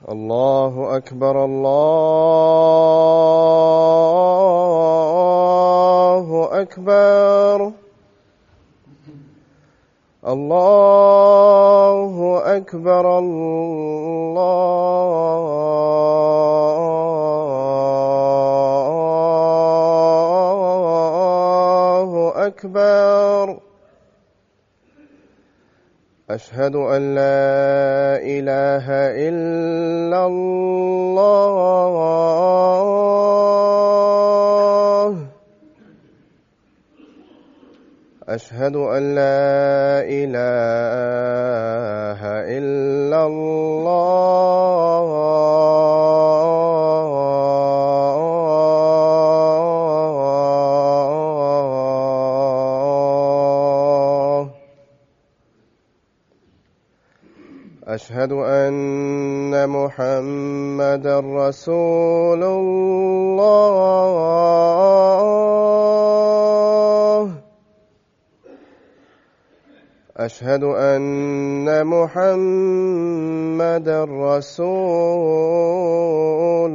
الله أكبر الله أكبر الله أكبر الله أكبر أشهد أن لا إله إلا الله أشهد أن لا إله إلا الله أشهد أن محمدًا رسول الله أشهد أن محمدًا رسول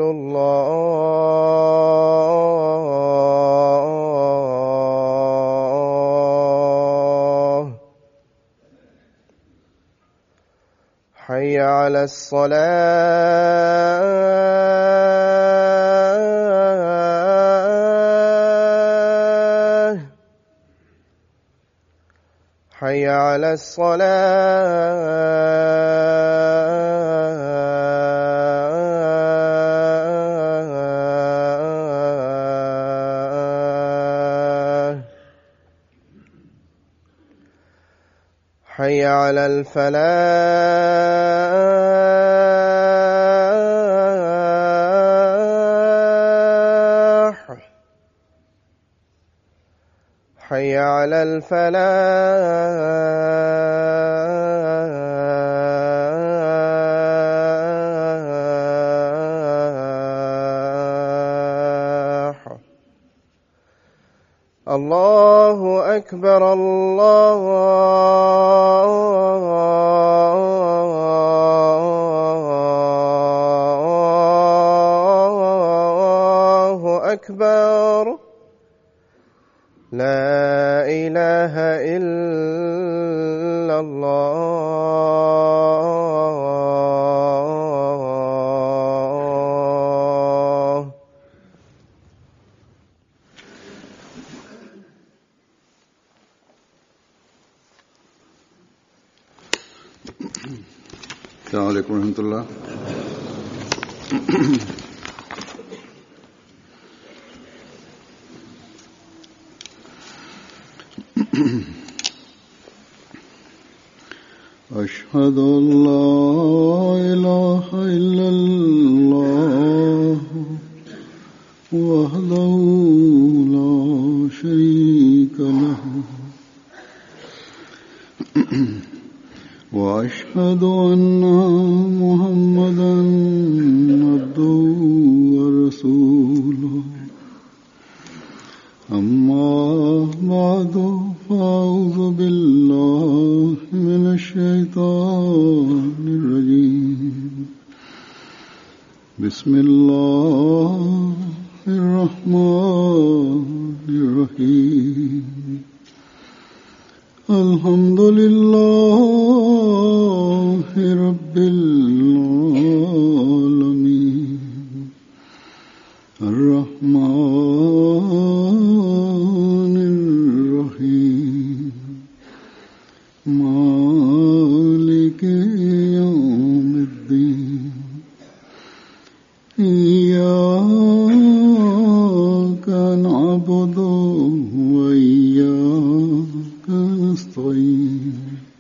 الله حي على الصلاة حي على الصلاة حي على الفلاح حي على الفلاح الله أكبر الله أكبر لا إله إلا الله السلام عليكم ورحمة الله. أشهد أن لا إله إلا الله وحده لا شريك له وأشهد أن محمدًا عبده ورسوله أما بعد فأعوذ بالله من الشيطان الرجيم بسم الله الرحمن الرحيم الحمد لله رب العالمين الرحمن الرحيم مالك يوم الدين إياك نعبد وإياك نستعين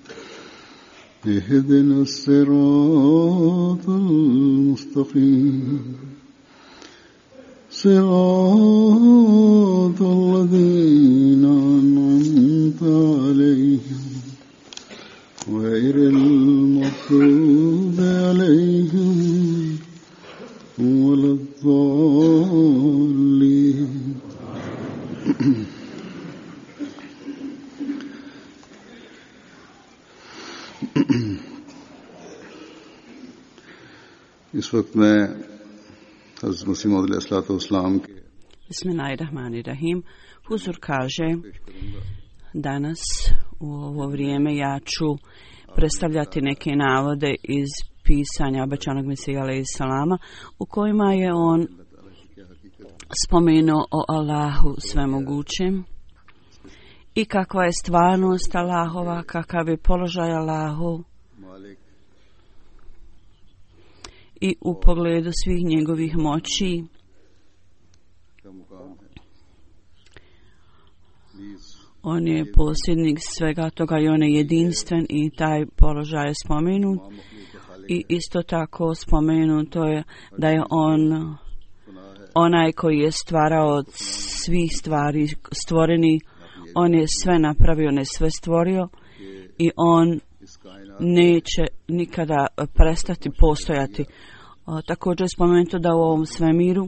اهدنا الصراط المستقيم صراط الذين أنعمت عليهم غير المغضوب عليهم ولا الضالين. इस वक्त मैं हज़रत मसीह मौद अलैहिस्सलाम के Bismillahirrahmanirrahim. Huzur kaže, danas u ovo vrijeme ja ću predstavljati neke navode iz pisanja obećanog Mesija alejhiselama u kojima je on spomenuo o Allahu svemogućem i kakva je stvarnost Allahova, kakav je položaj Allahov i u pogledu svih njegovih moći. On je posljednik svega toga i on je jedinstven i taj položaj je spomenut. I isto tako spomenuto je da je on onaj koji je stvarao od svih stvari stvoreni. On je sve napravio, on je sve stvorio i on neće nikada prestati postojati. Također je spomenuto da u ovom svemiru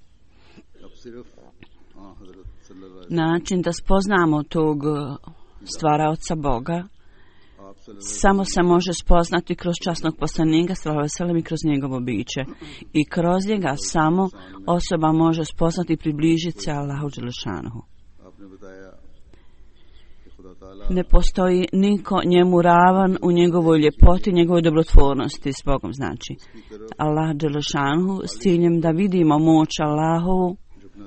način da spoznamo tog stvaraoca Boga samo se može spoznati kroz časnog poslanika sallallahu alejhi ve sellem i kroz njegovo biće. I kroz njega samo osoba može spoznati i približiti se Allahu dželešanuhu. Ne postoji niko njemu ravan u njegovoj ljepoti, njegovoj dobrotvornosti s Bogom. Znači, Allah dželešanuhu s ciljem da vidimo moć Allahovu,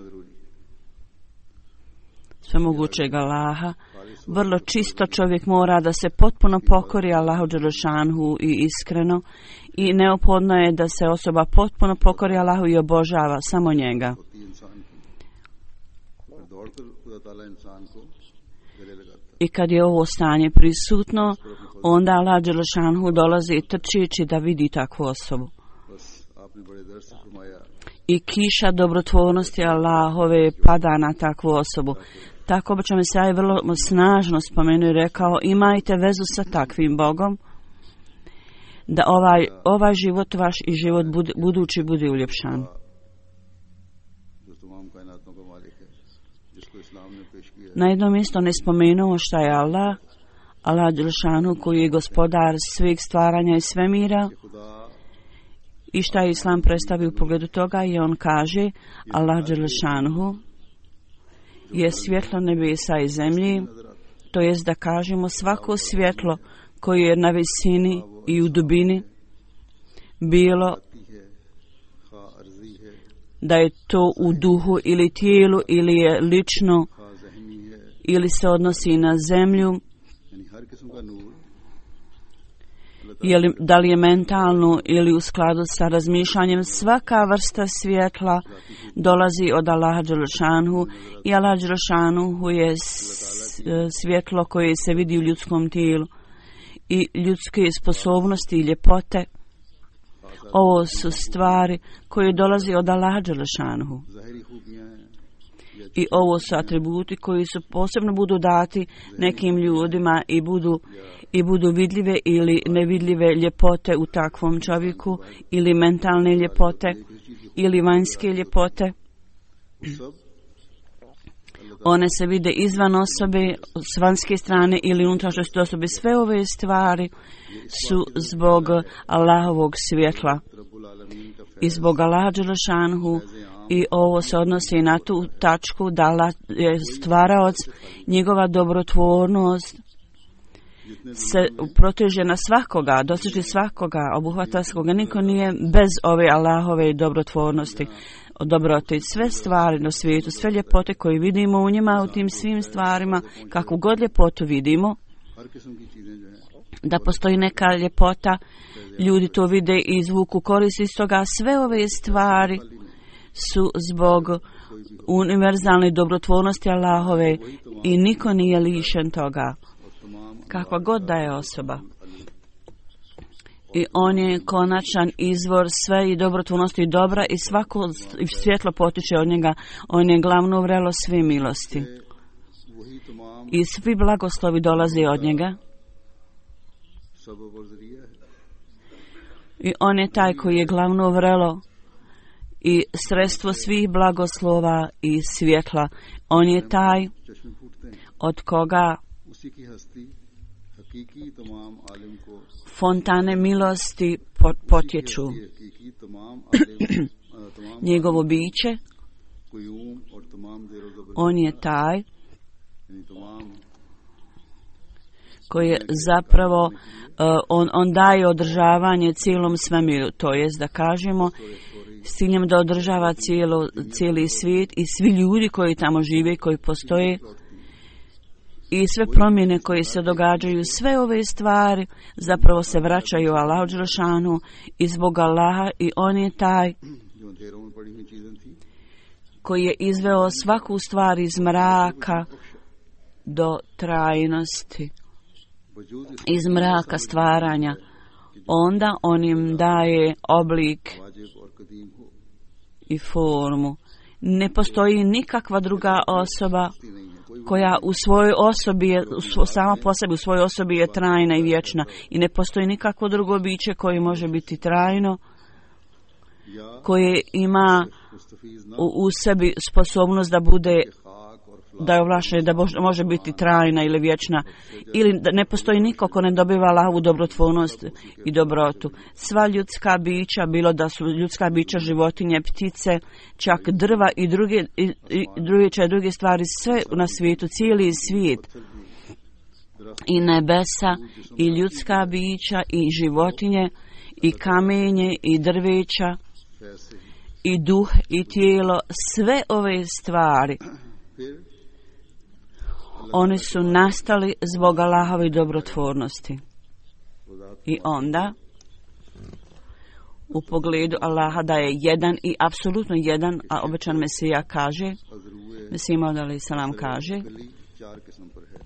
svemogućeg Allaha, vrlo čisto čovjek mora da se potpuno pokori Allahu dželešanuhu i iskreno, i neophodno je da se osoba potpuno pokori Allahu i obožava samo njega. I kad je ovo stanje prisutno, onda Allah dželešanuhu dolazi trčeći da vidi takvu osobu. I kiša dobrotvornosti Allahove pada na takvu osobu. Tako bi ćemo se vrlo snažno spomenuo i rekao, imajte vezu sa takvim Bogom, da ovaj život vaš i život budući bude uljepšan. Na jednom mjestu ne spomenuo šta je Allah dželešanu koji je gospodar svih stvaranja i svemira i šta je Islam predstavio u pogledu toga, i on kaže Allah dželešanu je svjetlo nebesa i zemlji, to jest da kažemo svako svjetlo koje je na visini i u dubini, bilo da je to u duhu ili tijelu ili je lično ili se odnosi na zemlju, da li je mentalno ili u skladu sa razmišljanjem, svaka vrsta svjetla dolazi od Allaha dželešanuhu, i Allah dželešanuhu je svjetlo koje se vidi u ljudskom tijelu i ljudske sposobnosti i ljepote. Ovo su stvari koje dolazi od Allaha dželešanuhu. I ovo su atributi koji su posebno budu dati nekim ljudima i budu vidljive ili nevidljive ljepote u takvom čovjeku, ili mentalne ljepote ili vanjske ljepote. One se vide izvan osobe, s vanjske strane ili unutrašnjosti osobe. Sve ove stvari su zbog Allahovog svjetla i zbog Allaha dželešanuhu. I ovo se odnosi na tu tačku da Allah je stvaraoc, njegova dobrotvornost se proteže na svakoga, doseže svakoga, obuhvata svakoga. Niko nije bez ove Allahove dobrotvornosti, dobrote. Sve stvari na svijetu, sve ljepote koje vidimo u njima, u tim svim stvarima, kakvu god ljepotu vidimo, da postoji neka ljepota, ljudi to vide i izvuku korist iz toga. Sve ove stvari su zbog univerzalne dobrotvornosti Allahove i niko nije lišen toga, kakva god da je osoba. I on je konačan izvor sve i dobrotvornosti i dobra, i svako svjetlo potiče od njega. On je glavno vrelo sve milosti i svi blagoslovi dolaze od njega. I on je taj koji je glavno vrelo i sredstvo svih blagoslova i svjetla. On je taj od koga हकीकी तमाम आलिम को fontane milosti potječu. हकीकी तमाम आलिम तमाम Njegovo biće, Qayoom और तमाम ज़ेरो ज़बर on je taj यानी तमाम koji je zapravo on daje održavanje cijelom svemiru, to jest da kažemo s ciljem da održava cijeli svijet i svi ljudi koji tamo žive i koji postoje i sve promjene koje se događaju, sve ove stvari zapravo se vraćaju Allahu dželešanu i zbog Allaha, i on je taj जो अंधेरों में पड़ी हुई चीजें थी koji je izveo svaku stvar iz mraka do trajnosti, वजूद इस iz mraka stvaranja. Onda on im daje oblik वाजिब और कदीम हो i formu. Ne postoji nikakva druga osoba koja u svojoj osobi je, sama po sebi u svojoj osobi je trajna i vječna, i ne postoji nikakvo drugo biće koje može biti trajno, koje ima Mustafiz न u sebi sposobnost da bude, खाक और da je ovlašena, da može biti trajna ili vječna, ili da ne postoji niko ko ne dobiva Allahovu dobrotvornost i dobrotu. Sva ljudska bića, bilo da su ljudska bića životinje, ptice, čak drva i druge stvari, sve na svijetu, cijeli svijet, i nebesa, i ljudska bića, i životinje, i kamenje, i drveća, फैसे i duh, i tijelo, sve ove stvari, फिर oni su nastali zbog Allahove dobrotvornosti. I onda, u pogledu Allaha da je jedan i apsolutno jedan, a obećan Mesija kaže, अजरूए Mesija Maud alejhi selam kaže, कली चार किस्म पर है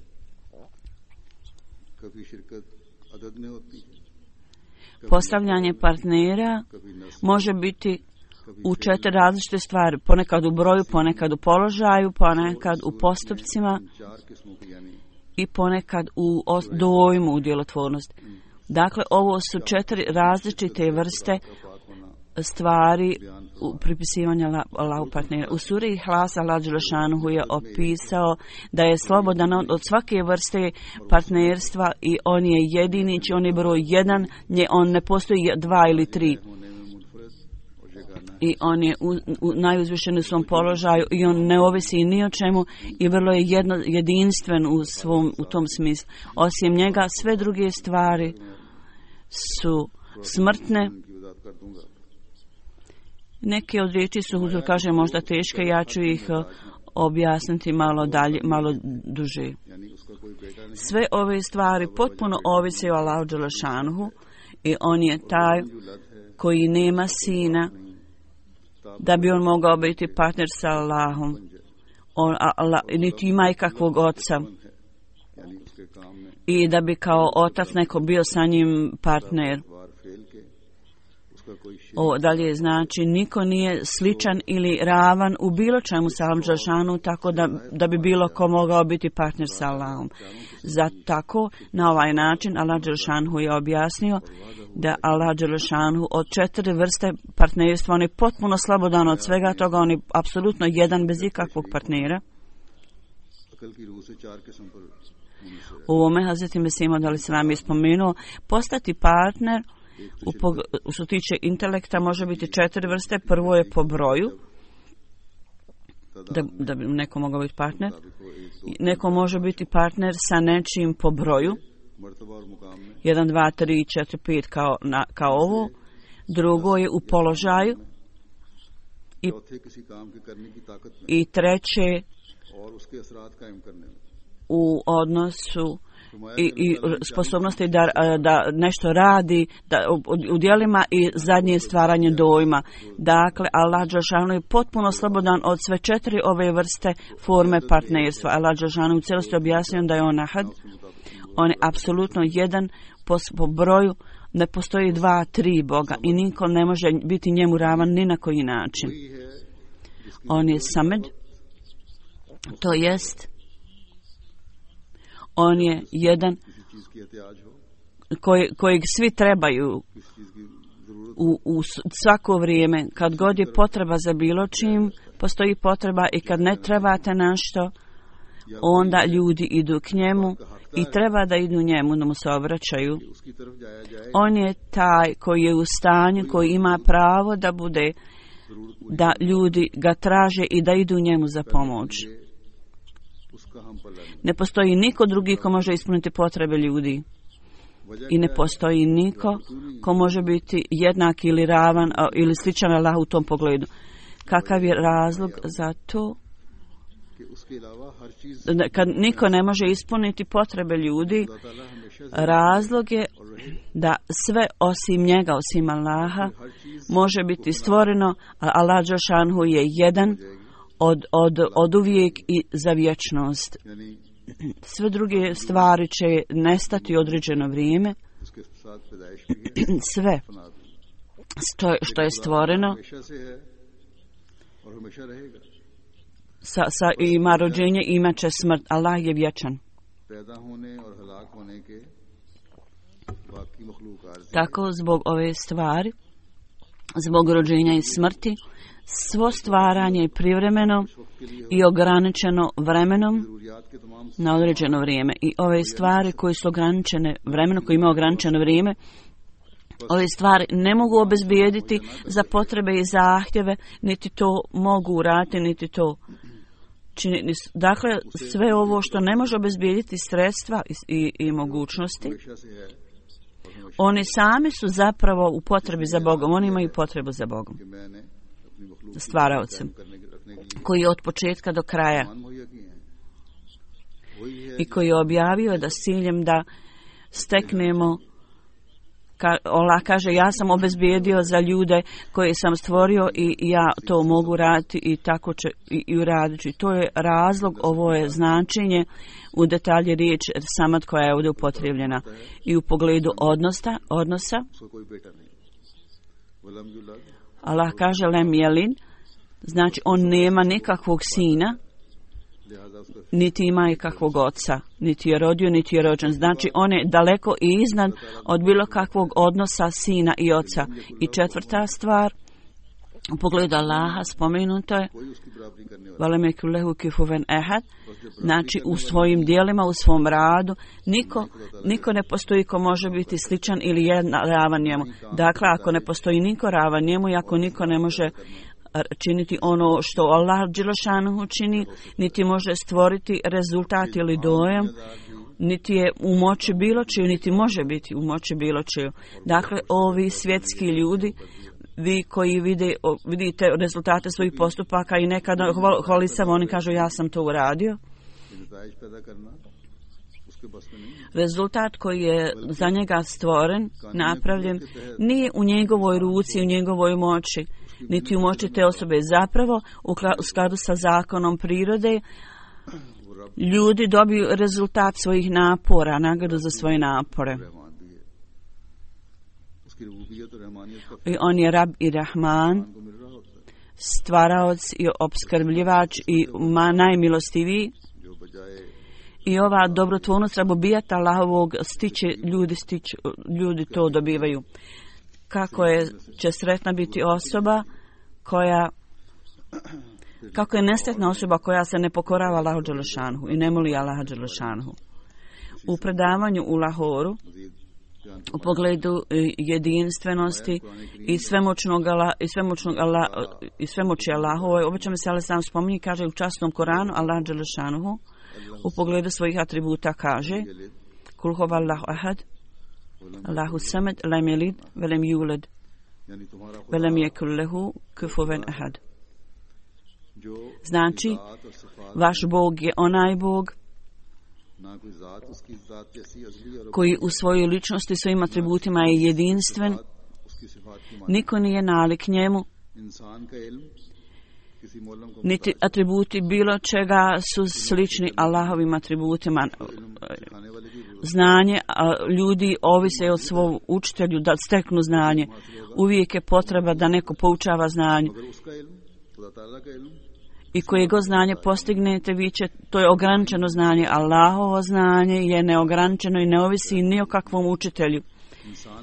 कभी शिरकत अदद में होती है postavljanje partnera कभी नस्ल može biti u 4 različite stvari, ponekad u broju, ponekad u položaju, ponekad u postupcima चार किस्मों की यानी i ponekad u dojmu, u djelotvornosti. Dakle, ovo su 4 različite vrste stvari u pripisivanju Allahu partnera. U suri Ihlas Allah dželešanuhu je opisao da je slobodan od svake vrste partnerstva i on je jedini, on je broj 1, on ne postoji 2 ili 3. I on je najuzvišen u svom položaju i on ne ovisi ni o čemu i vrlo je jedinstven u tom smislu. Osim njega sve druge stvari su smrtne. Neke od riječi su, huzur kaže, možda teške, ja ću ih objasniti malo duže. Sve ove stvari potpuno ovise o Allahu dželešanuhu i on je taj koji nema sina da bi on mogao biti partner sa Allahom. Niti ima ikakvog oca i da bi kao otac neko bio sa njim partner. Dalje znači niko nije sličan ili ravan u bilo čemu sa Allahom dželešanu, tako da bi bilo ko mogao biti partner sa Allahom. Tako na ovaj način Allah dželešanu je objasnio da Allah dželešanu od 4 vrste partnerstva on je potpuno slobodan od svega toga, on je apsolutno jedan bez ikakvog partnera. U ovome Hazreti Mesih Maud alejhi selam je spomenuo postati partner što tiče intelekta može biti 4 vrste. Prvo je po broju, da bi neko mogao biti partner. Neko može biti partner sa nečim po broju, 1, 2, 3, 4, 5 kao ovo. Drugo je u položaju i treće u odnosu i sposobnosti da nešto radi u djelima i zadnje stvaranje dojma. Dakle, Allah dželešanu je potpuno slobodan od sve 4 ove vrste forme partnerstva. Allah dželešanu u cijelosti objasnio da je on ahad, on je apsolutno jedan po broju, ne postoji 2, 3 Boga i niko ne može biti njemu ravan ni na koji način. On je samed, to jest on je jedan kojeg svi trebaju u svako vrijeme. Kad god je potreba za bilo čim, postoji potreba, i kad ne trebate nešto, onda ljudi idu k njemu i treba da idu njemu, da mu se obraćaju. On je taj koji je u stanju, koji ima pravo da bude, da ljudi ga traže i da idu njemu za pomoć. Ne postoji niko drugi ko može ispuniti potrebe ljudi. I ne postoji niko ko može biti jednak ili ravan ili sličan Allahu u tom pogledu. Kakav je razlog za to? Kad niko ne može ispuniti potrebe ljudi, razlog je da sve osim njega, osim Allaha, može biti stvoreno, a Allah dželešanu je jedan od uvijek i za vječnost. Sve druge stvari će nestati određeno vrijeme. Sve što je stvoreno ima rođenje, imat će smrt. Allah je vječan. Tako zbog ove stvari, zbog rođenja i smrti, svo stvaranje je privremeno i ograničeno vremenom na određeno vrijeme. I ove stvari koje su ograničene vremenom, koje ima ograničeno vrijeme, ove stvari ne mogu obezbijediti za potrebe i zahtjeve, niti to mogu uraditi, niti to činiti. Dakle, sve ovo što ne može obezbijediti sredstva i mogućnosti, oni sami su zapravo u potrebi za Bogom. Oni imaju potrebu za Bogom, stvaraocem, koji je od početka do kraja i koji je objavio da s ciljem da steknemo, Allah kaže, ja sam obezbijedio za ljude koje sam stvorio i ja to mogu raditi i tako će i uraditi. To je razlog, ovo je značenje u detalje riječ samad koja je ovdje upotrijebljena. I u pogledu odnosa Allah kaže lem jelin, znači on nema nikakvog sina, niti ima ikakvog oca, niti je rodio, niti je rođen. Znači on je daleko i iznad od bilo kakvog odnosa sina i oca. I četvrta stvar, u pogledu Allaha spomenuto je velem yekun lehu kufuwan ahad, znači u svojim dijelima, u svom radu, niko ne postoji ko može biti sličan ili ravan njemu. Dakle, ako ne postoji niko ravan njemu i ako niko ne može činiti ono što Allah dželešanu čini, niti može stvoriti rezultat ili dojam, niti je u moći bilo čiju, niti može biti u moći bilo čiju. Dakle, ovi svjetski ljudi, vi koji vidite rezultate svojih postupaka i nekada hvalicama, oni kažu ja sam to uradio. Rezultat koji je za njega stvoren, napravljen, nije u njegovoj ruci, u njegovoj moći, niti u moći te osobe. Zapravo, u skladu sa zakonom prirode, ljudi dobiju rezultat svojih napora, nagradu za svoje napore. I on je Rab i Rahman, stvaraoc i opskrbljivač i najmilostiviji. I ova dobrotvornost rabobijata Allahovog ljudi to dobivaju. Će sretna biti osoba kako je nesretna osoba koja se ne pokorava Allahu dželešanhu i ne moli Allaha dželešanhu. U predavanju u Lahoru, u pogledu jedinstvenosti i svemoći Allahove, obično se ali sam spominje, kaže u časnom Koranu, Allah dželešanhu u pogledu svojih atributa kaže kul huvallahu ahad, Allahu samad, lam yalid ve lam yulad ve lam yekun lehu kufuwan ahad. Znači, vaš Bog je onaj Bog koji u svojoj ličnosti, svojim atributima je jedinstven, niko nije nalik njemu, niti atributi bilo čega su slični Allahovim atributima. Znanje, ljudi ovise od svog učitelju da steknu znanje. Uvijek je potreba da neko poučava znanje. I koje god znanje postignete, to je ograničeno znanje. Allahovo znanje je neograničeno i ne ovisi ni o kakvom učitelju.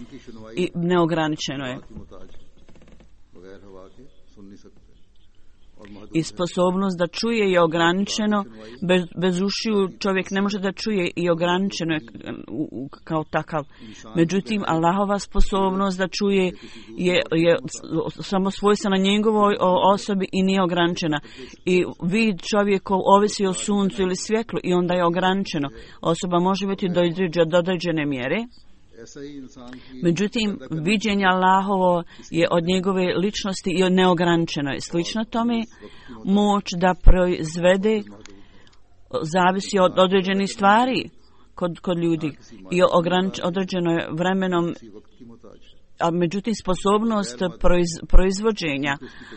I neograničeno je. I sposobnost da čuje je ograničeno, bez ušiju čovjek ne može da čuje i ograničeno je kao takav. Međutim, Allahova sposobnost da čuje je samo svojstvena njegovoj osobi i nije ograničena. I vid čovjekov ovisi o suncu ili svjetlu i onda je ograničeno. Osoba može biti do određene mjere. Međutim, viđenje Allahovo je od njegove ličnosti i neograničeno je. Slično tome, moć da proizvede zavisi od određenih stvari kod ljudi i određeno je vremenom, a međutim sposobnost proizvođenja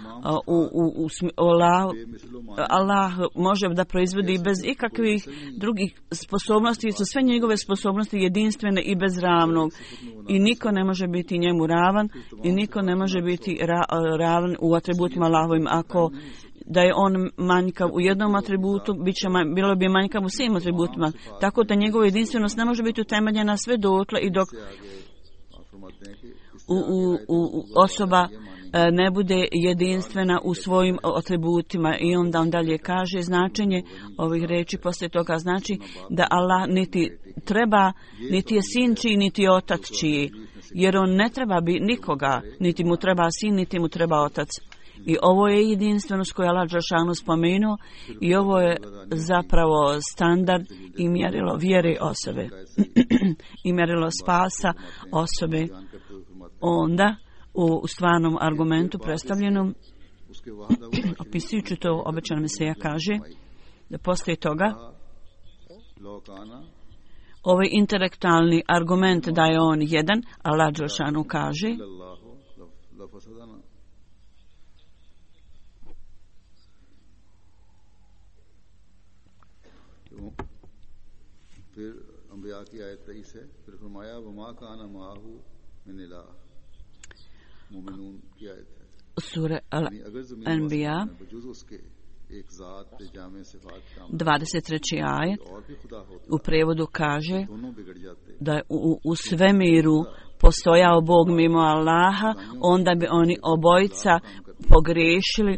Allah može da proizvodi bez ikakvih drugih sposobnosti, su sve njegove sposobnosti jedinstvene i bezravnog i niko ne može biti njemu ravan i niko ne može biti ravan u atributima Allahovim. Ako da je on manjkav u jednom atributu, bilo bi manjkav u svim atributima, tako da njegova jedinstvenost ne može biti utemeljena sve dotle i dok osoba ne bude jedinstvena u svojim atributima. I onda on dalje kaže značenje ovih riječi poslije toga znači da Allah niti treba, niti je sin čiji, niti je otac čiji, jer on ne treba nikoga, niti mu treba sin, niti mu treba otac. I ovo je jedinstvenost koju Allah dželešanu spomenuo i ovo je zapravo standard i mjerilo vjere osobe i mjerilo spasa osobe. Onda u stvarnom argumentu predstavljenom opisujući to obećana Mesija kaže da poslije toga ovaj intelektualni argument da je on jedan, Allah dželešanu kaže फिर अंबिया की आयत 23 है फिर फरमाया वमा काना माहू मिन इलाह मोमिनून की आयत है सूरह अल-अंबिया 23. ajet u prevodu kaže da u svemiru postojao Bog mimo Allaha, onda bi oni obojica pogriješili,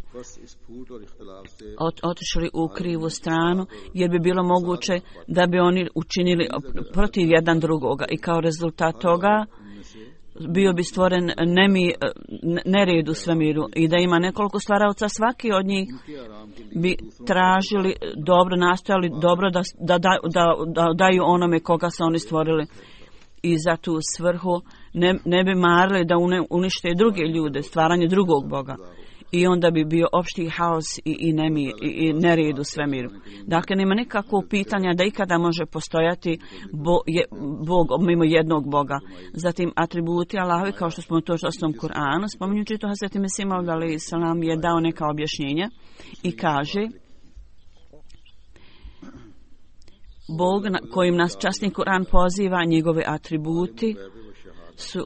otišli u krivu stranu, jer bi bilo moguće da bi oni učinili protiv jedan drugoga i kao rezultat toga bio bi stvoren nered u svemiru i da ima nekoliko stvaraoca, svaki od njih bi tražili dobro, nastojali dobro da daju onome koga su oni stvorili i za tu svrhu ne bi marili da unište druge ljude, stvaranje drugog Boga. I onda bi bio opšti haos i nered u svemiru. Dakle, nema nikakvog pitanja da ikada može postojati Bog mimo jednog Boga. Zatim, atributi Allahovi, kao što smo to častom Kur'anu, spominjući to Hazreti Mesih Maud alejhi selam je dao neka objašnjenja i kaže Bog kojim nas časni Kur'an poziva, njegove atributi su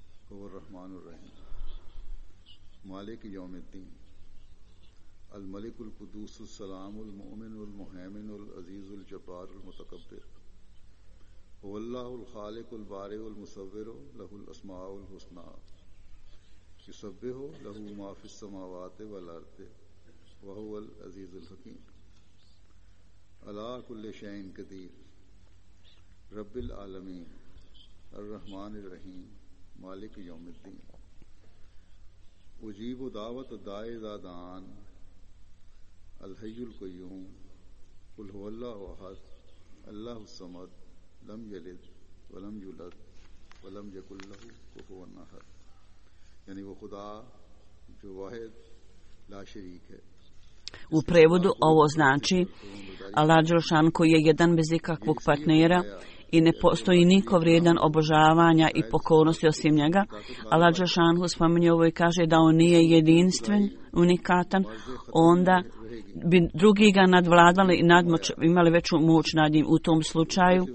मालिक यौमिद्दीन अल मलिकुल कुद्दूसुस सलामुल मुमिनुल मुहैमिनुल अजीजुल जब्बारुल मुतकब्बिर वल्लाहुल खालिकुल बारिउल मुसव्विरु लहुल अस्माउल हुस्ना युसब्बिहु लहु मा फिस समावाति वल अर्दि व हुवल अजीजुल हकीम अला कुल्लि शैइन कदीर रब्बिल आलमीन अर्रहमानिर रहीम मालिक यौमिद्दीन उजीब दावत दाए दादान अल हय्युल क़य्यूम कुल हुवल्लाहु अहद अल्लाहुस समद लम यलिद वलम यूलद वलम यकुल लहू कुफुवन अहद यानी वो खुदा जो वाहिद ला शरीक है. U prevodu ovo znači Allah dželešanu koji je jedan bez ikakvog partnera i ne postoji niko vrijedan obožavanja i pokornosti osim njega. Allah dželešanu spominje ovo i kaže da on nije jedinstven, unikatan, onda bi drugi ga nadvladali i imali veću moć nad njim. U tom slučaju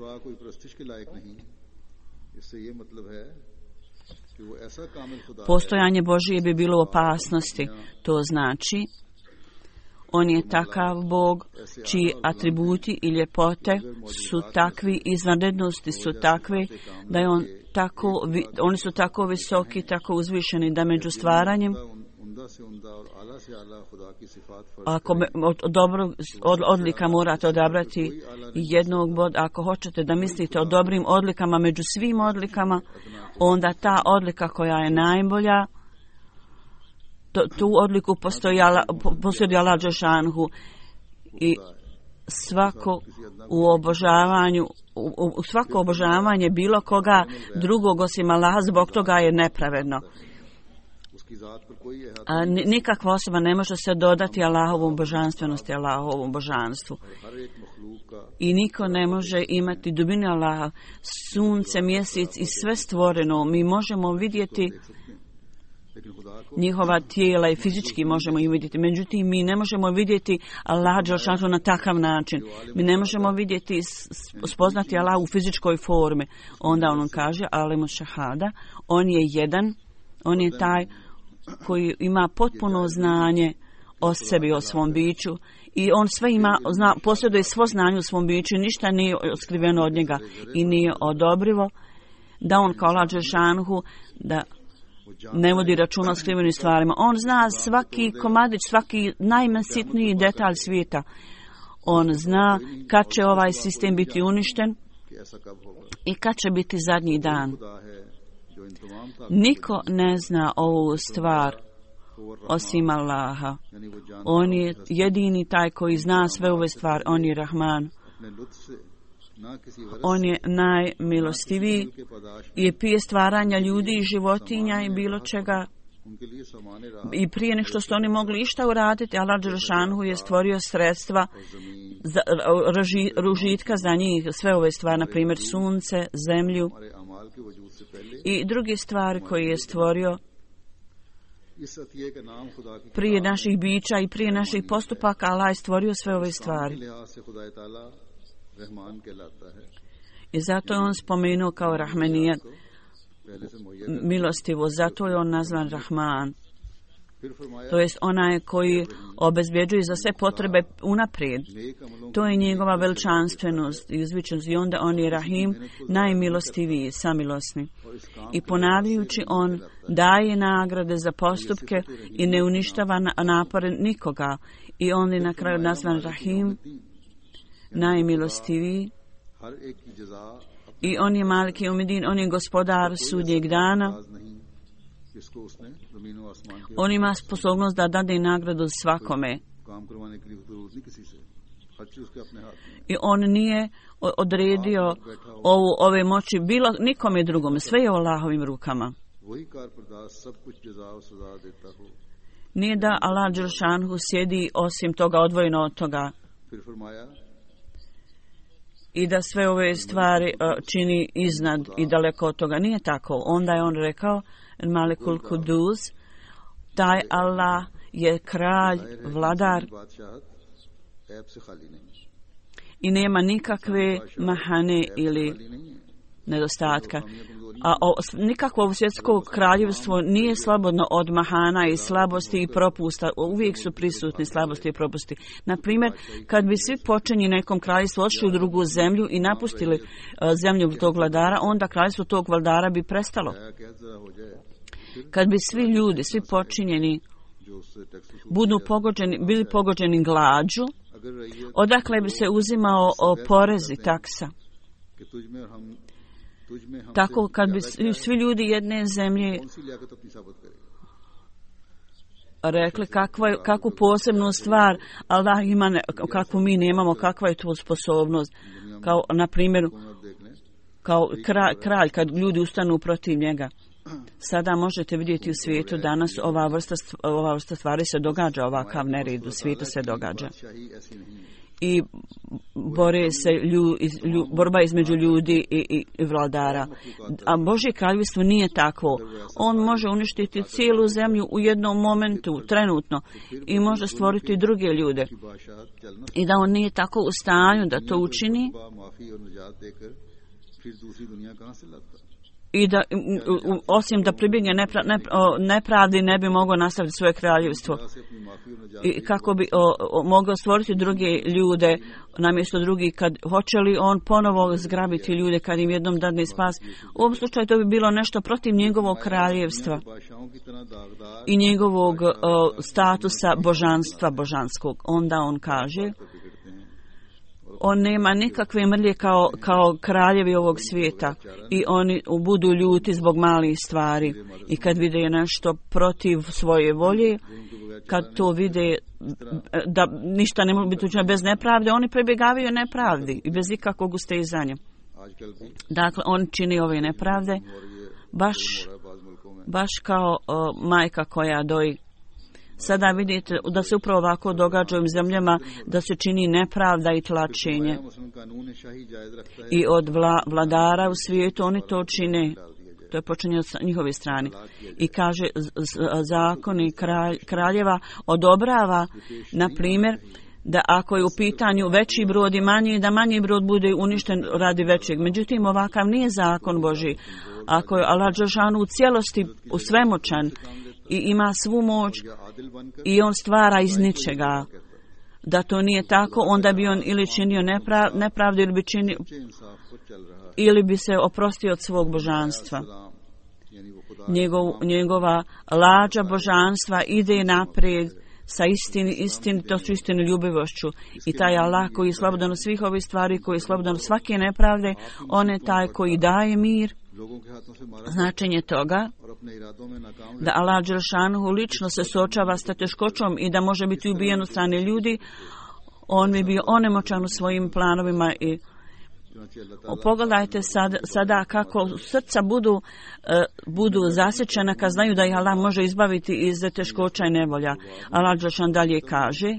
postojanje Božije bi bilo u opasnosti. To znači on je takav Bog čiji atributi i ljepote su takvi, izvanrednosti su takve da je oni su tako visoki, tako uzvišeni da među stvaranjem Ako od dobrog odlika morate odabrati jednog boda, ako hoćete da mislite o dobrim odlikama među svim odlikama, onda ta odlika koja je najbolja, tu odliku posjeduje Allah dželešanohu i svako u obožavanju, u svako obožavanje bilo koga drugog osim Allaha zbog toga je nepravedno. A nikakva osoba ne može se dodati Allahovom božanstvenosti, Allahovom božanstvu. I niko ne može imati dubinu Allaha, sunce, mjesec i sve stvoreno. Mi možemo vidjeti njihova tijela i fizički možemo ih vidjeti. Međutim, mi ne možemo vidjeti Allaha dželešanohu na takav način. Mi ne možemo vidjeti, spoznati Allaha u fizičkoj formi. Onda on kaže, alimu šahada, on je jedan, on je taj koji ima potpuno znanje o sebi, o svom biću i on sve ima, posjeduje svo znanje u svom biću, ništa nije skriveno od njega i nije odobrivo da on kao Allah dželešanohu da ne vodi računa o skrivenim stvarima. On zna svaki komadić, svaki najmasitniji detalj svijeta. On zna kad će ovaj sistem biti uništen i kad će biti zadnji dan. Niko ne zna ovu stvar osim Allaha. On je jedini taj koji zna sve ove stvari. On je Rahman. On je najmilostiviji i prije stvaranja ljudi i životinja i bilo čega i prije nek što su oni mogli išta uraditi, Allah dželešanohu je stvorio sredstva za ružitka za njih, sve ove stvari, na primjer sunce, zemlju i druge stvari koje je stvorio prije naših bića i prije naših postupaka. Allah je stvorio sve ove stvari. I zato je on spomenuo kao Rahmanijat, milostivo, zato je on nazvan Rahman. To jest onaj koji obezbjeđuje za sve potrebe unaprijed. To je njegova veličanstvenost i uzvičenost. I onda on je Rahim, najmilostiviji, samilosni. I ponavljajući, on daje nagrade za postupke i ne uništava napore nikoga. I on je na kraju nazvan Rahim, najmilostiviji. I on je Malik Jeumidin, on je gospodar sudnjeg dana. On ima sposobnost da dade nagradu svakome. I on nije odredio ove moći bilo nikome drugome. Sve je u Allahovim rukama. Nije da Allah dželešanohu sjedi osim toga, odvojeno od toga. I da sve ove stvari čini iznad i daleko od toga. Nije tako. Onda je on rekao, Malikul Kudus, taj Allah je kralj, vladar i nema nikakve mahane ili nedostatka. A nikakvo svjetsko kraljevstvo nije slobodno od mahana i slabosti i propusta. Uvijek su prisutni slabosti i propusti. Naprimjer, kad bi svi počinji nekom kraljevstvu odšli u drugu zemlju i napustili zemlju tog vladara, onda kraljevstvo tog vladara bi prestalo. Kad bi svi ljudi, svi počinjeni bili pogođeni glađu, odakle bi se uzimao porez i taksa. Tako kad bi svi ljudi jedne zemlje rekli kakvu posebnu stvar Allah ima, kakvu mi nemamo, kakva je to sposobnost. Kao, na primjer, kao kralj, kad ljudi ustanu protiv njega. Sada možete vidjeti u svijetu danas ova vrsta stvari se događa, ovakav nered u svijetu se događa. I borba između ljudi i vladara. A Božje kraljevstvo nije takvo. On može uništiti cijelu zemlju u jednom momentu, trenutno, i može stvoriti druge ljude. I da on nije tako u stanju da to učini, i da osim da pribjegne nepravdi ne bi mogao nastaviti svoje kraljevstvo i kako bi mogao stvoriti druge ljude namjesto drugih. Kad hoće li on ponovo zgrabiti ljude kad im jednom dadne spas? U ovom slučaju to bi bilo nešto protiv njegovog kraljevstva i njegovog statusa božanstva božanskog. Onda on kaže, on nema nikakve mrlje kao kraljevi ovog svijeta i oni budu ljuti zbog malih stvari i kad vide nešto protiv svoje volje, kad to vide da ništa ne može biti učinjeno bez nepravde, oni prebjegavaju nepravdi i bez ikakvog ustezanja. Dakle, on čini ove nepravde baš kao majka koja doji. Sada vidite da se upravo ovako događa u ovim zemljama, da se čini nepravda i tlačenje. I od vladara u svijetu oni to čine. To je počinje sa njihove strane. I kaže, zakoni kraljeva odobrava, na primjer, da ako je u pitanju veći brod i manji, da manji brod bude uništen radi većeg. Međutim, ovakav nije zakon Božji. Ako je Allah dželešanu u cijelosti svemoćan i ima svu moć i on stvara iz ničega, da to nije tako, onda bi on ili činio nepravdu ili bi se oprostio od svog božanstva. Njegova lađa božanstva ide naprijed sa istinitošću, istinoljubivošću. I taj Allah koji je slobodan od svih ovih stvari, koji je slobodan od svake nepravde, on je taj koji daje mir. Značenje toga da Allah dželešanu lično se suočava sa teškoćom i da može biti ubijen od strane ljudi, on bi bio onemoćan u svojim planovima. I pogledajte sada kako srca budu zasječena kad znaju da ih Allah može izbaviti iz teškoća i nevolja. Allah dželešanu dalje kaže,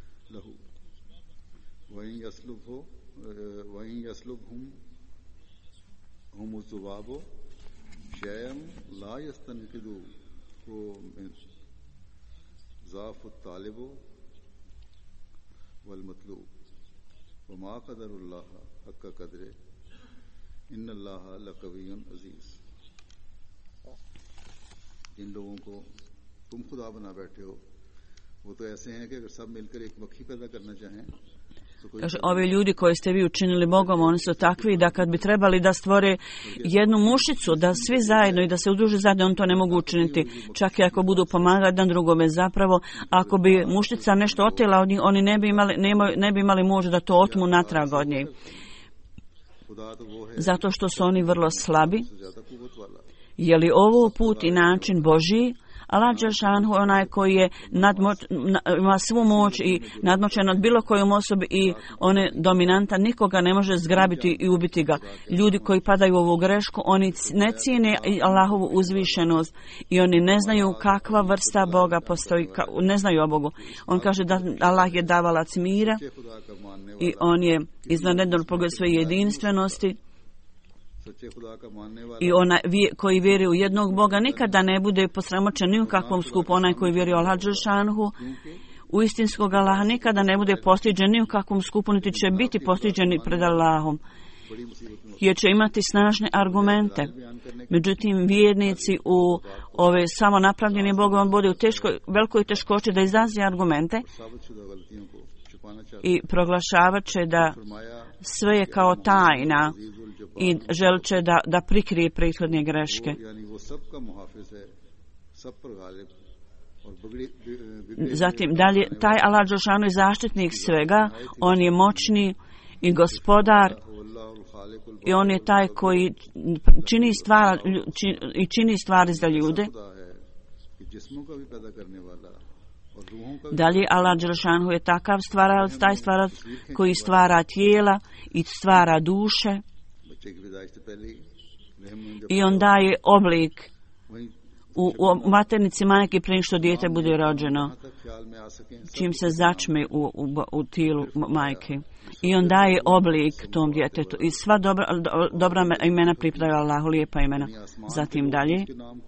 जिन लोगों को तुम खुदा बना बैठे हो वो तो ऐसे हैं कि अगर सब मिलकर एक मक्खी पैदा करना चाहें. Ovi ljudi koji ste vi učinili Bogom, oni su takvi da kad bi trebali da stvore jednu mušicu, da svi zajedno i da se udruže zajedno, on to ne mogu učiniti. Čak i ako budu pomagati jedan drugome. Zapravo, ako bi mušica nešto otela od njih, oni ne bi imali moć da to otmu natrag od njih. Zato što su oni vrlo slabi. Je li ovo put i način Božji? Allah dželešanu je onaj koji je ima svu moć i nadmoćan nad bilo kojom osobi i on je dominantan, nikoga ne može zgrabiti i ubiti ga. Ljudi koji padaju u ovu grešku, oni ne cijene Allahovu uzvišenost i oni ne znaju kakva vrsta Boga postoji, ne znaju o Bogu. On kaže da Allah je davalac mira i on je izvanredan pogled svoje jedinstvenosti. I onaj koji vjeruje u jednog Boga nikada ne bude posramoćen ni u kakvom skupu. Onaj koji vjeruje u Allah dželešanu, u istinskog Allaha, nikada ne bude postiđen ni u kakvom skupu, niti će biti postiđen pred Allahom, jer će imati snažne argumente. Međutim, vjernici u ove samo napravljene Boga, on bude u velikoj teškoći da izazi argumente i proglašavat će da sve je kao tajna i želit će da prikrije prethodne greške. Zatim dalje, taj Allah dželešanu je zaštitnik svega, on je moćni i gospodar i on je taj koji čini stvari za ljude. Dalje, Allah dželešanu je takav stvarac, taj stvarac koji stvara tijela i stvara duše i on daje oblik u maternici majke prije što dijete bude rođeno, čim se začme u tijelu majke. I on daje oblik tom djetetu i sva dobra imena pripadaju Allahu, lijepa imena. Zatim dalje,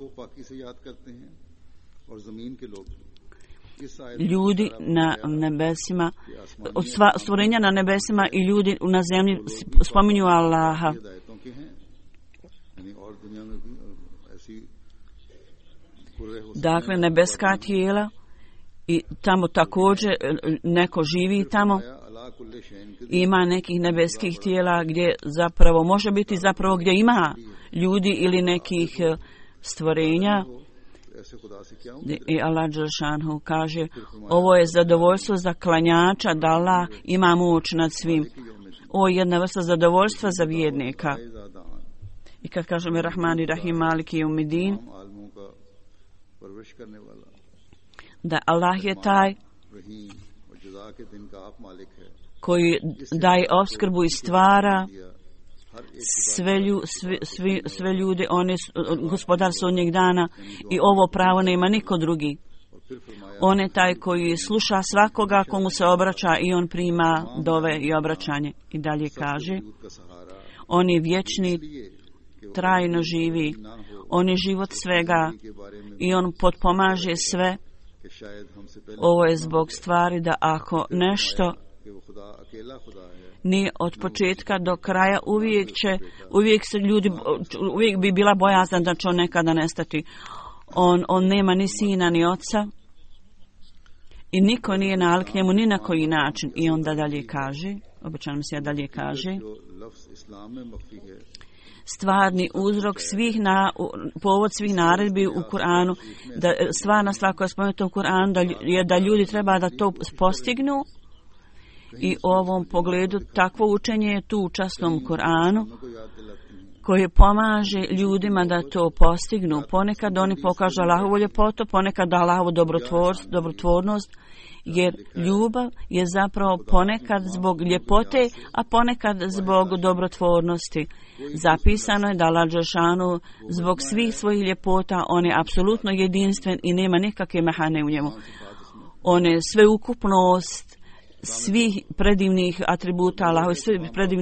ljudi na nebesima, od stvorenja na nebesima i ljudi na zemlji spominju Allaha. यानी और दुनिया में भी ऐसी कुर्रे हो सकते Dakle, nebeska tijela i tamo također neko živi tamo. हैं अला कुल्ले शैन के Ima nekih nebeskih tijela gdje zapravo može biti zapravo gdje ima ljudi ili nekih stvorenja. ऐसे खुदा से क्या I Allah dželšanhu kaže, ovo je zadovoljstvo za klanjača da Allah ima moć nad svim. Ovo je jedna vrsta zadovoljstva za vjernika. ज़ादान I kad kažemo Rahman i Rahim Maliki Yawmiddin, आलमों का परवरिश करने वाला da Allah je taj रहीम और जज़ा के दिन का आप मालिक है koji daje opskrbu i stvara दिया हर एक sve ljude, on je gospodar sudnjeg dana i ovo pravo nema niko drugi. और फिर फरमाया On je taj koji sluša svakoga komu se obraća i on prima dove i obraćanje. I dalje kaže, वजूद का सहारा on je vječni, ये कि वो trajno živi, ना हो on je život svega के बारे में i on potpomaže sve. कि शायद हमसे पहले Ovo je zbog stvari da ako nešto कि वो खुदा अकेला खुदा है nije od početka do kraja, uvijek bi bila bojazan da će on nekada nestati. On nema ni sina ni oca i niko nije nalik njemu ni na koji način. I onda dalje kaže, običajno se dalje kaže, जो लफ्ज इस्लाम में मख्फी है stvarni uzrok povod svih naredbi u Kur'anu, da stvarna stvar koja je spomenuta u Kur'anu je da ljudi treba da to postignu. I u ovom pogledu takvo učenje je tu u časnom Kur'anu को याद दिलाती हैं koje pomaže ljudima da to postignu. Ponekad oni pokažu Allahovu ljepotu, ponekad Allahovu dobrotvornost, jer ljubav je zapravo ponekad zbog ljepote, a ponekad zbog dobrotvornosti. Zapisano je da Allah dželešanu zbog svih svojih ljepota on je apsolutno jedinstven i nema nikakve mahane u njemu. On je sveukupnost svih predivnih atributa Allahovi, svi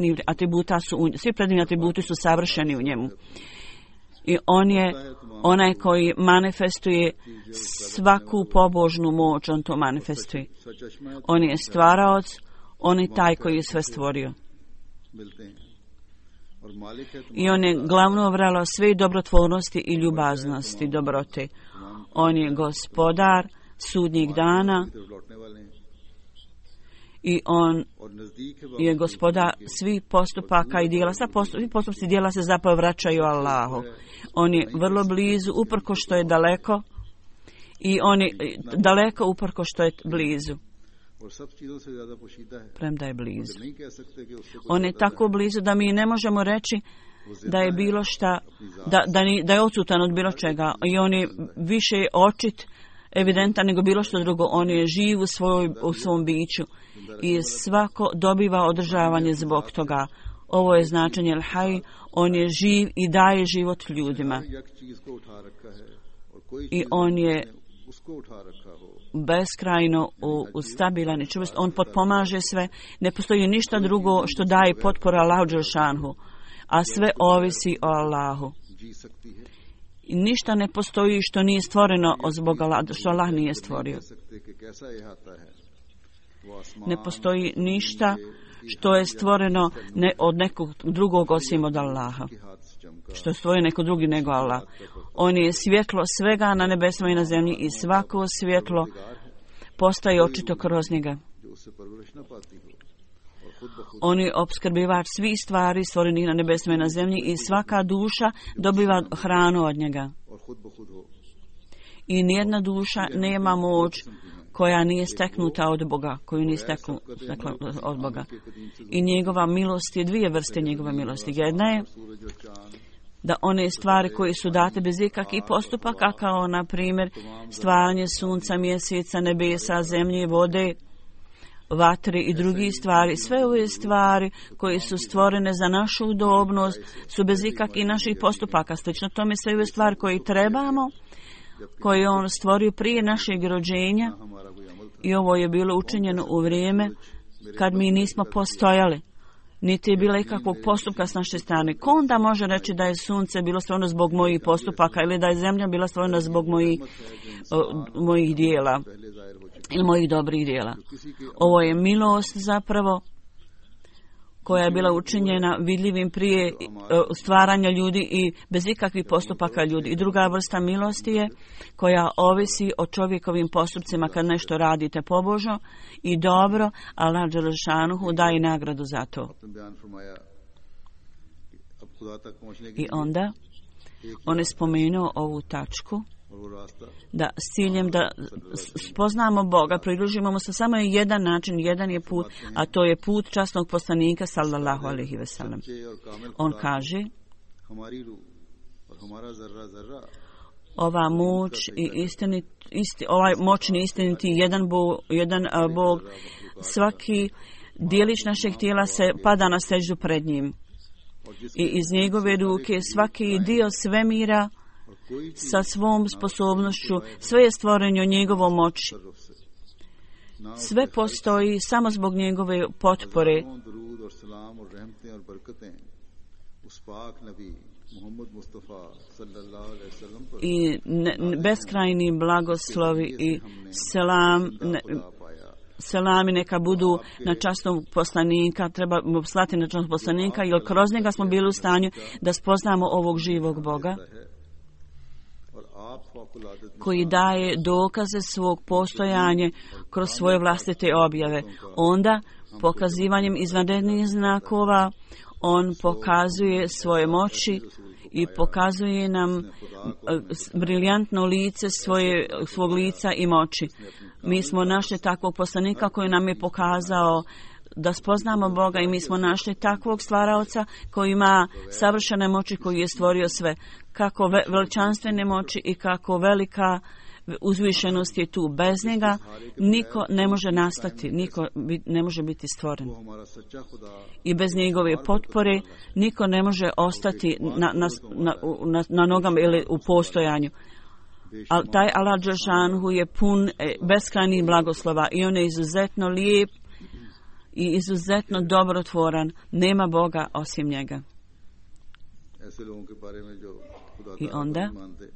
predivni atributi su savršeni u njemu. I on je onaj koji manifestuje svaku pobožnu moć, on to manifestuje. On je stvaraoc, on je taj koji je sve stvorio. मिलते हैं और मालिक है I on je glavno vrelo sve dobrotvornosti i ljubaznosti, dobrote. On je gospodar sudnjeg dana तरफ लौटने वाले हैं i on और नजदीक है je gospodar svih postupaka i dijela. Svi postupci dijela se zapravo vraćaju Allahu. On je vrlo blizu, uprko što je daleko, i on je daleko uprko što je blizu, और सब चीजों से ज्यादा पोशीदा है premda je blizu. नहीं कह सकते कि उससे On je tako blizu da mi ne možemo reći da je bilo šta, da je odsutan od bilo čega. I on je više očit, evidentan nego bilo što drugo. On je živ u svom biću i svako dobiva održavanje zbog toga. Ovo je značenje Al-Hay, on je živ i daje život ljudima. एक चीज को उठा रखा है और कोई I चीज on je उसको उठा रखा हो beskrajno stabilan i čvrst. On potpomaže sve. Ne postoji ništa drugo što daje potporu Allahu dželešanu, a sve ovisi o Allahu. जी सकती है I ništa ne postoji što nije stvoreno zbog Allah, što Allah nije stvorio. कह सकते कि कैसा इहाता है वो आसमान Ne postoji ništa što je stvoreno od nekog drugog osim od Allaha. के हाथ से चमका Što je stvorio neko drugi nego Allah. On je svjetlo svega na nebesima i na zemlji i svako svjetlo postaje očito kroz njega. जो उससे परवरिश न पाती हो और खुद ब खुद On je opskrbivač svih stvari stvorenih na nebesima i na zemlji i svaka duša dobiva hranu od njega. और खुद ब खुद हो I nijedna duša nema moć koja nije steknuta od Boga, koju nije stekla od Boga. I njegova milost je dvije vrste njegove milosti. Jedna je सूरज और चांद da one stvari koje su date bez ikakvih postupaka, kao na primjer stvaranje sunca, mjeseca, nebesa, zemlje, vode, vatre i drugi stvari, sve ove stvari koje su stvorene za našu udobnost su bez ikakvih naših postupaka. Slično tome sve ove stvari koje trebamo, koje je on stvorio prije našeg rođenja, हमारा कोई अमल i ovo je bilo učinjeno u vrijeme kad mi nismo postojali, niti je bilo ikakvog postupka s naše strane. Ko onda može reći da je sunce bilo stvoreno zbog mojih postupaka ili da je zemlja bila stvorena zbog mojih dijela पहले जाहिर हो चुकी ili mojih dobrih dijela? Ovo je milost zapravo koja je bila učinjena vidljivim prije stvaranja ljudi i bez ikakvih postupaka ljudi. I druga vrsta milosti je koja ovisi o čovjekovim postupcima kad nešto radite pobožno i dobro, Allah dželešanuhu daje nagradu za to. I onda on je spomenuo ovu tačku da s ciljem da spoznamo Boga, pridružimo mu se samo je jedan način, jedan je put, a to je put časnog poslanika sallallahu alejhi ve sellem. On kaže: ova moć i ovaj moćni istiniti jedan Bog, svaki dijelić našeg tijela se pada na seždu pred njim. I iz njegove ruke svaki dio svemira sa svom sposobnošću, sve je stvoreno njegovom moći. Sve postoji samo zbog njegove potpore. I beskrajni blagoslovi i selami neka budu na časnog poslanika, treba slati na časnog poslanika, jer kroz njega smo bili u stanju da spoznamo ovog živog Boga koji daje dokaze svog postojanja kroz svoje vlastite objave. Onda, pokazivanjem izvanrednih znakova, on pokazuje svoje moći i pokazuje nam briljantno lice svog lica i moći. Mi smo našli takvog poslanika koji nam je pokazao da spoznamo Boga i mi smo našli takvog stvaraoca koji ima savršene moći, koji je stvorio sve. Kako veličanstvene moći i kako velika uzvišenost je tu. Bez njega niko ne može nastati, niko ne može biti stvoren. I bez njegove potpore niko ne može ostati na nogama ili u postojanju. Taj Allah dželešanuhu je pun beskrajnih blagoslova i on je izuzetno lijep i izuzetno dobrotvoran. Nema Boga osim njega. I onda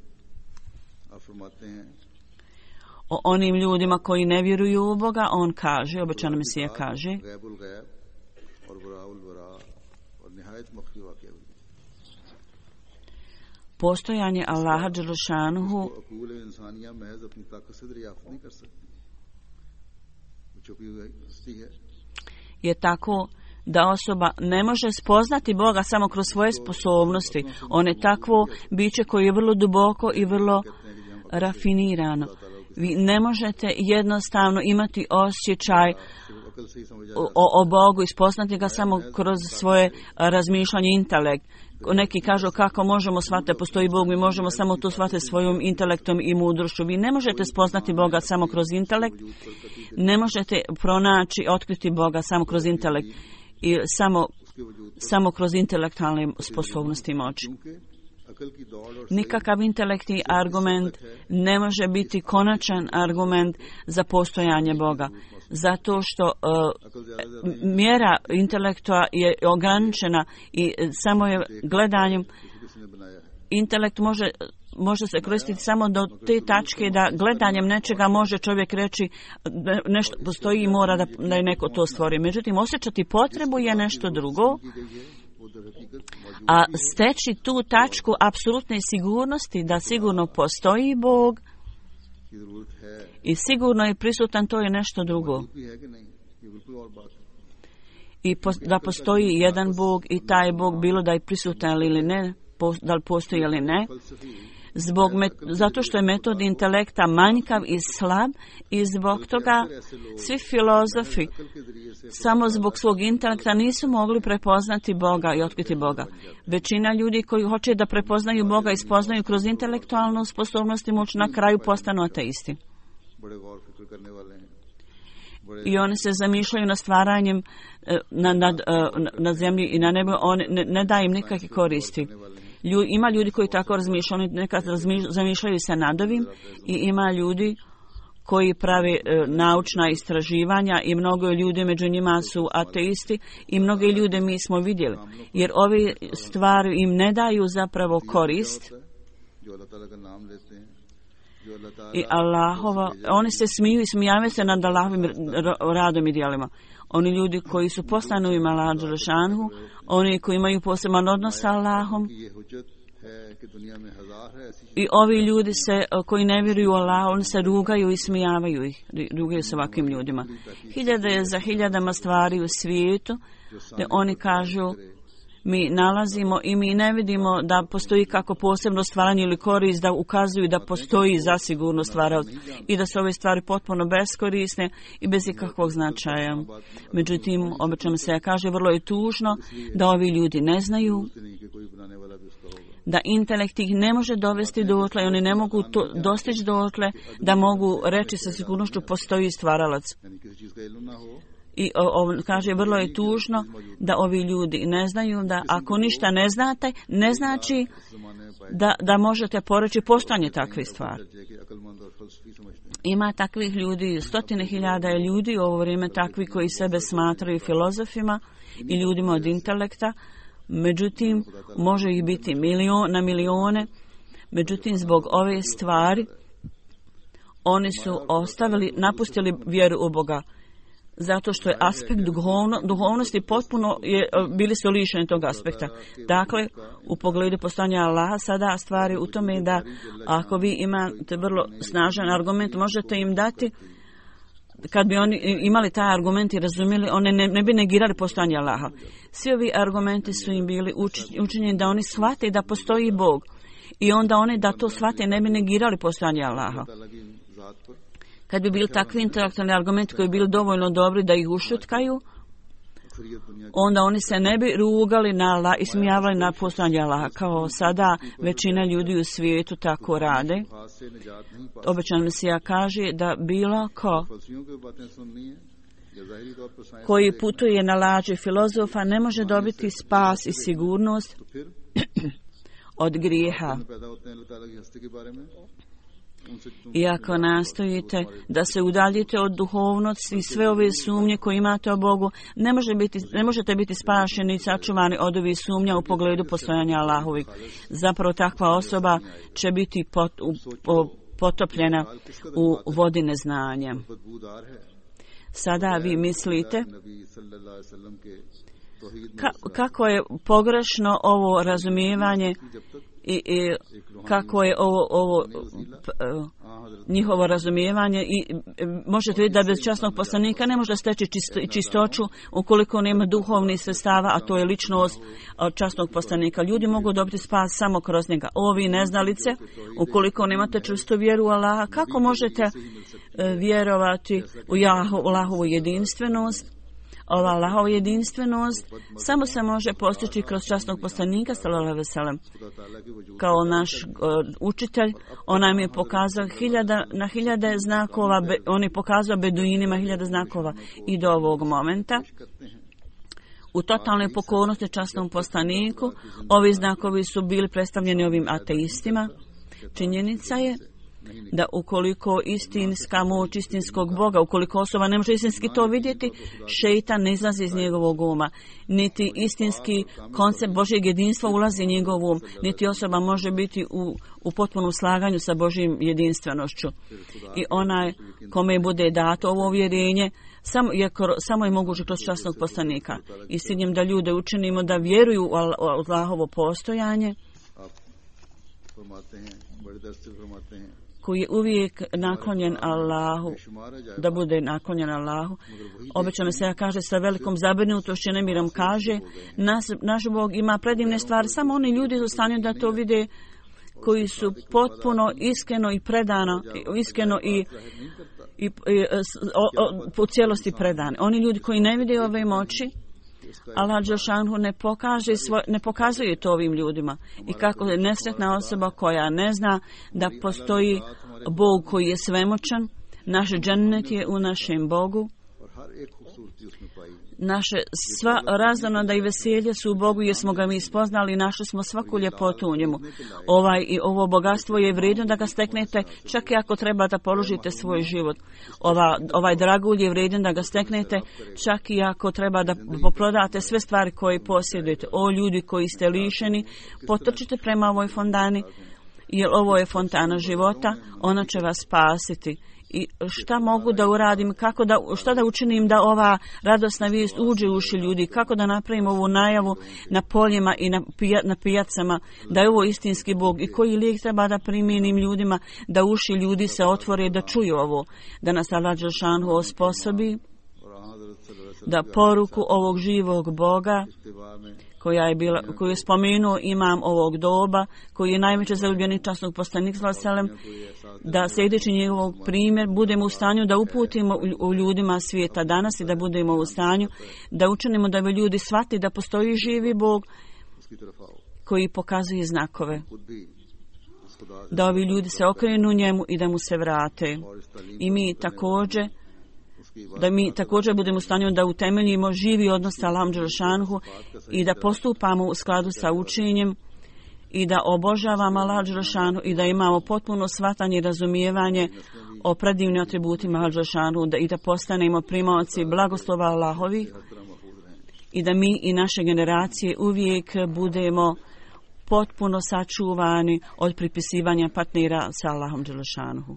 o onim ljudima koji ne vjeruju u Boga, on kaže, obećani Mesija kaže: postojanje Allaha dželešanuhu je tako da osoba ne može spoznati Boga samo kroz svoje sposobnosti. On je takvo biće koje je vrlo duboko i vrlo rafinirano. Vi ne možete jednostavno imati osjećaj o Bogu i spoznati ga samo kroz svoje razmišljanje, intelekt. Neki kažu kako možemo shvatiti postoji Bog, mi možemo samo to shvatiti svojim intelektom i mudrošću. Vi ne možete spoznati Boga samo kroz intelekt, ne možete pronaći, otkriti Boga samo kroz intelekt i samo kroz intelektualne sposobnosti i moći. Nikakav intelektni argument ne može biti konačan argument za postojanje Boga. Zato što mjera intelekta je ograničena i samo je gledanjem. Intelekt može se koristiti samo do te tačke da gledanjem nečega može čovjek reći nešto postoji i mora da je neko to stvori. Međutim, osjećati potrebu je nešto drugo, a steći tu tačku apsolutne sigurnosti da sigurno postoji Bog i sigurno je prisutan, to je nešto drugo. I da postoji jedan Bog i taj Bog bilo da je prisutan ili ne, da li postoji ili ne, zato što je metod intelekta manjkav i slab i zbog toga svi filozofi samo zbog svog intelekta nisu mogli prepoznati Boga i otkriti Boga. Većina ljudi koji hoće da prepoznaju Boga i spoznaju kroz intelektualnu sposobnost i moć na kraju postanu ateisti. I oni se zamišljaju na stvaranjem na zemlji i na nebu, on ne daje im nikakve koristi. Ima ljudi koji tako razmišljaju, oni nekad zamišljaju se nad ovim i ima ljudi koji prave naučna istraživanja i mnogo ljudi među njima su ateisti i mnoge ljude mi smo vidjeli. Jer ove stvari im ne daju zapravo korist. I Allahova, oni se smiju i smijave se nad Allahovim radom i djelima. oni ljudi koji su poslani u ime Allaha dželešanhu, oni koji imaju poseban odnos sa Allahom, i ovi ljudi koji ne vjeruju u Allaha, oni se rugaju i smijavaju ih, rugaju se ovakvim ljudima. Hiljade za hiljadama stvari u svijetu, da oni kažu, mi nalazimo i mi ne vidimo da postoji kako posebno stvaranje ili korist, da ukazuju da postoji zasigurno stvaraoc i da su ove stvari potpuno beskorisne i bez ikakvog značaja. Međutim, obično se kaže, vrlo je tužno da ovi ljudi ne znaju, da intelekt ih ne može dovesti dotle, oni ne mogu dostići dotle da mogu reći sa sigurnošću postoji stvaralac. I kaže, vrlo je tužno da ovi ljudi ne znaju da ako ništa ne znate, ne znači da možete poreći postojanje takvih stvari. Ima takvih ljudi, stotine hiljada je ljudi u ovo vrijeme takvi koji sebe smatraju filozofima i ljudima od intelekta, međutim, može ih biti na milijone, međutim, zbog ove stvari oni su napustili vjeru u Boga. Zato što je aspekt duhovnosti potpuno bili su lišeni tog aspekta. Dakle, u pogledu postojanja Allaha sada stvari u tome da ako vi imate vrlo snažan argument, možete im dati, kad bi oni imali taj argument i razumjeli, oni ne bi negirali postojanje Allaha. Svi ovi argumenti su im bili učinjeni da oni shvate da postoji Bog. I onda oni da to shvate ne bi negirali postojanje Allaha. Kad bi bili takvi intelektualni argumenti koji bi bili dovoljno dobri da ih ušutkaju, onda oni se ne bi rugali na Allah i smijavali na postojanje Allaha, kao sada većina ljudi u svijetu tako rade. Obećan Mesija kaže da bilo koji putuje na lađi filozofa ne može dobiti spas i sigurnost od grijeha. I ako nastojite da se udaljite od duhovnosti i sve ove sumnje koje imate o Bogu, ne možete biti spašeni i sačuvani od ovih sumnja u pogledu postojanja Allahovih. Zapravo takva osoba će biti potopljena u vodi neznanja. Sada vi mislite kako je pogrešno ovo razumijevanje i kako je ovo njihovo razumijevanje i možete vidjeti da bez časnog poslanika ne može steći čistoću ukoliko nema duhovnih sredstava, a to je ličnost časnog poslanika. Ljudi mogu dobiti spas samo kroz njega. Ovi neznalice, ukoliko nemate čvrstu vjeru u Allaha, kako možete vjerovati u Allahovu jedinstvenost? Ova Allahova jedinstvenost samo se može postići kroz časnog poslanika sallallahu alejhi ve sellem. Kao naš učitelj, on nam je pokazao na hiljade znakova, on je pokazao beduinima 1000 znakova i do ovog momenta. U totalnoj pokornosti časnom poslaniku ovi znakovi su bili predstavljeni ovim ateistima. Činjenica je da ukoliko istinska moć istinskog Boga, ukoliko osoba ne može istinski to vidjeti, šeitan ne izlazi iz njegovog uma. Niti istinski koncept Božjeg jedinstva ulazi u njegov um, niti osoba može biti u potpunom slaganju sa Božjim jedinstvenošću. I onaj kome bude dato ovo uvjerenje, samo je moguće kroz časnog poslanika. I s ciljem da ljude učinimo da vjeruju u Allahovo postojanje, koji je uvijek naklonjen Allahu, da bude naklonjen Allahu. Obećano se kaže sa velikom zabrinutošću, nemirom kaže, naš Bog ima predivne stvari, samo oni ljudi u stanju da to vide koji su potpuno iskreno i predano, iskreno i po cijelosti predani. Oni ljudi koji ne vide ove moći, Allah dželešanu ne pokazuje to ovim ljudima. I kako je nesretna osoba koja ne zna da postoji Bog koji je svemoćan, naš džennet je u našem Bogu, naše sva raznolika i veselje su u Bogu jer smo ga mi spoznali i našli smo svaku ljepotu u njemu. Ovo bogatstvo je vrijedno da ga steknete, čak i ako treba da položite svoj život. Ovaj dragulj je vrijedan da ga steknete, čak i ako treba da poprodate sve stvari koje posjedujete. O ljudi koji ste lišeni, potrčite prema ovoj fondani jer ovo je fontana života, ona će vas spasiti. I šta mogu da uradim, šta da učinim da ova radosna vijest uđe u uši ljudi, kako da napravim ovu najavu na poljima i na pijacama, da je ovo istinski Bog i koji lijek treba da primijenim ljudima, da uši ljudi se otvore, da čuju ovo, da nas Allah dželešanu osposobi da poruku ovog živog Boga koju je spomenuo imam ovog doba, koji je najveće zaljubljeni časnog poslanik sallallahu, da sljedeći njegovog primjer budemo u stanju da uputimo u ljudima svijeta danas i da budemo u stanju da učinimo da bi ljudi shvatili da postoji živi Bog koji pokazuje znakove. Da ovi ljudi se okrenu njemu i da mu se vrate. I mi također budemo u stanju da utemeljimo živi odnos sa Allahom dželešanu i da postupamo u skladu sa učenjem i da obožavamo Allaha dželešanu i da imamo potpuno shvatanje i razumijevanje o predivnim atributima Allaha dželešanu i da postanemo primaoci blagoslova Allahovi i da mi i naše generacije uvijek budemo potpuno sačuvani od pripisivanja partnera sa Allahom dželešanu.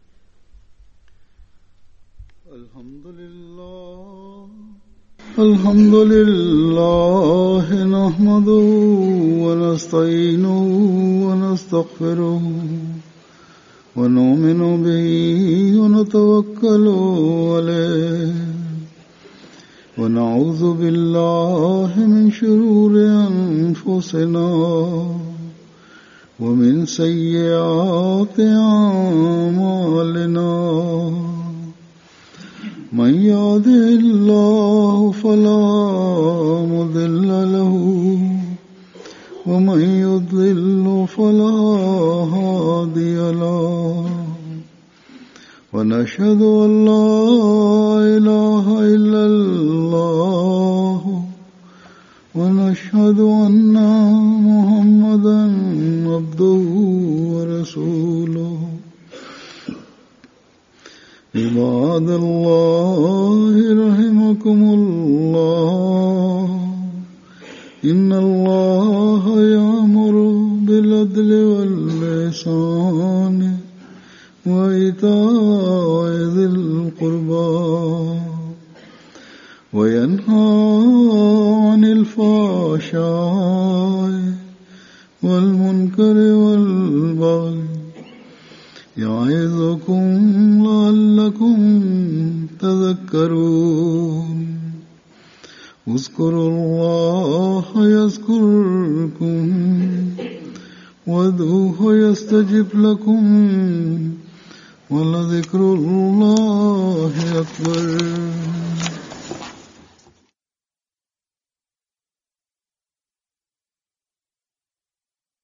الحمد لله نحمده ونستعينه ونستغفره ونؤمن به ونتوكل عليه ونعوذ بالله من شرور أنفسنا ومن سيئات أعمالنا من يهده الله فلا مضل له ومن يضلل فلا هادي له ونشهد أن لا إله إلا الله ونشهد أن محمدا عبده ورسوله عباد الله رحمكم الله إن الله يأمر بالعدل والإحسان وإيتاء ذي القربى وينهى عن الفحشاء والمنكر والبغي يعظكم لعلكم تذكرون اذكروا الله يذكركم وادعوه يستجب لكم ولذكر الله أكبر